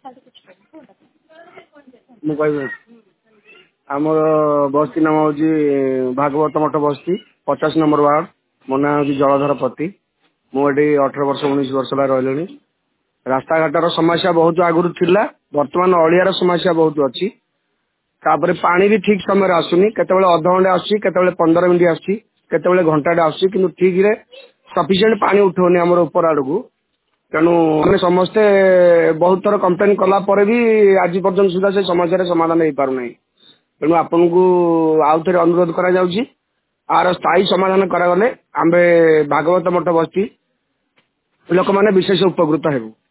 ମୁଁ କହିବି ଆମର ବସ୍ତି ନାମ ହଉଛି ଭାଗବତ ମଠ ବସ୍ତି 50 ନମ୍ବର ୱାର୍ଡ। ମୋ ନାଁ ହଉଛି ଜଳଧର ପତି। ମୁଁ ଏଠି 18 ବର୍ଷ 19 ବର୍ଷ ହେଲା ରହିଲିଣି। ରାସ୍ତାଘାଟର ସମସ୍ୟା ବହୁତ ଆଗରୁ ଥିଲା, ବର୍ତ୍ତମାନ ଅଳିଆର ସମସ୍ୟା ବହୁତ ଅଛି। ତାପରେ ପାଣି ବି ଠିକ ସମୟରେ ଆସୁନି, କେତେବେଳେ ଅଧଘଣ୍ଟେ ଆସୁଛି, କେତେବେଳେ 15 ମିନିଟ୍ ଆସୁଛି, କେତେବେଳେ ଘଣ୍ଟାଟେ ଆସୁଛି, କିନ୍ତୁ ଠିକରେ ସଫିସିଏଣ୍ଟ ପାଣି ଉଠୁନି ଆମର ଉପର ଆଡକୁ। ତେଣୁ ଆମେ ସମସ୍ତେ ବହୁତ ଥର କମ୍ପ୍ଲେନ କଲା ପରେ ବି ଆଜି ପର୍ଯ୍ୟନ୍ତ ସୁଦ୍ଧା ସେ ସମସ୍ୟାର ସମାଧାନ ହେଇପାରୁନାହିଁ। ତେଣୁ ଆପଣଙ୍କୁ ଆଉ ଥରେ ଅନୁରୋଧ କରାଯାଉଛି, ଆର ସ୍ଥାୟୀ ସମାଧାନ କରାଗଲେ ଆମେ ଭାଗବତ ମଠ ବସ୍ତି ଲୋକମାନେ ବିଶେଷ ଉପକୃତ ହେବୁ।